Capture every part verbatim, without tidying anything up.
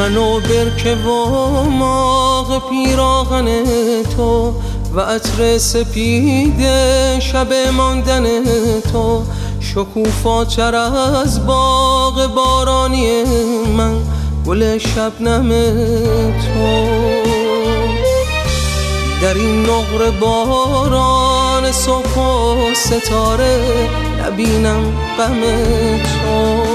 منو برکه و ماغ پیراهن تو و عطر سپید شب ماندن تو، شکوفاتر از باغ بارانی من، گل شبنم تو. در این نقره باران صبح و ستاره نبینم غم تو.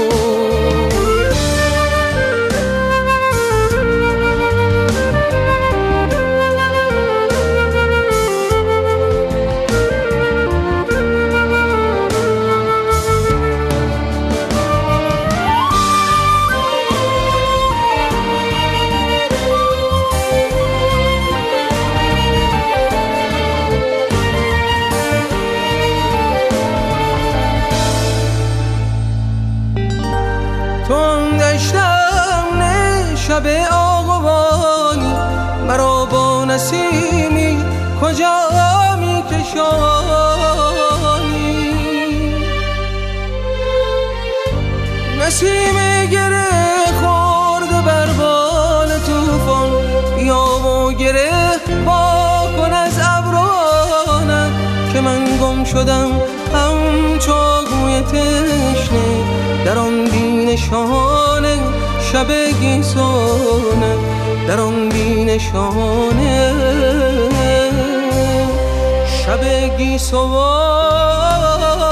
شب آغوانی مرا با نسیمی کجا می کشانی، نسیم گره خورده بر بال توفان، بیا و گره با کن از ابرانم که من گم شدم همچو گوی تشنه در آن بی نشانه شب گیسونه، در آن بی نشانه شب گیسونه.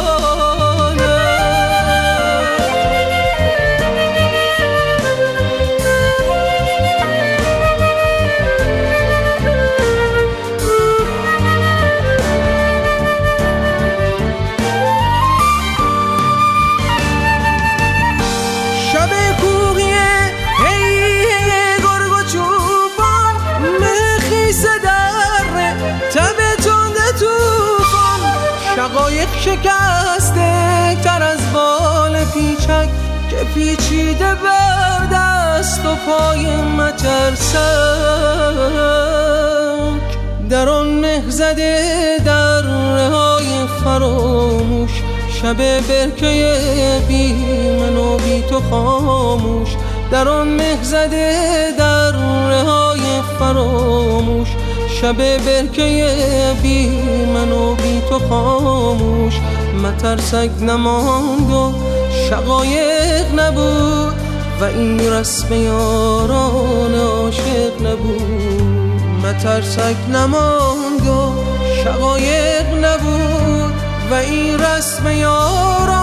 شقایق شکسته تر از بال پیچک که پیچیده بر دست و پای مترسک، در آن مه زده در رهای فراموش، شب برکه بی من و بی تو خاموش، در آن مه زده در رهای فراموش، شب برکه بی من و بی تو خاموش. مترسک نماند و شقایق نبود و این رسم یاران عاشق نبود، مترسک نماند و شقایق نبود و این رسم یاران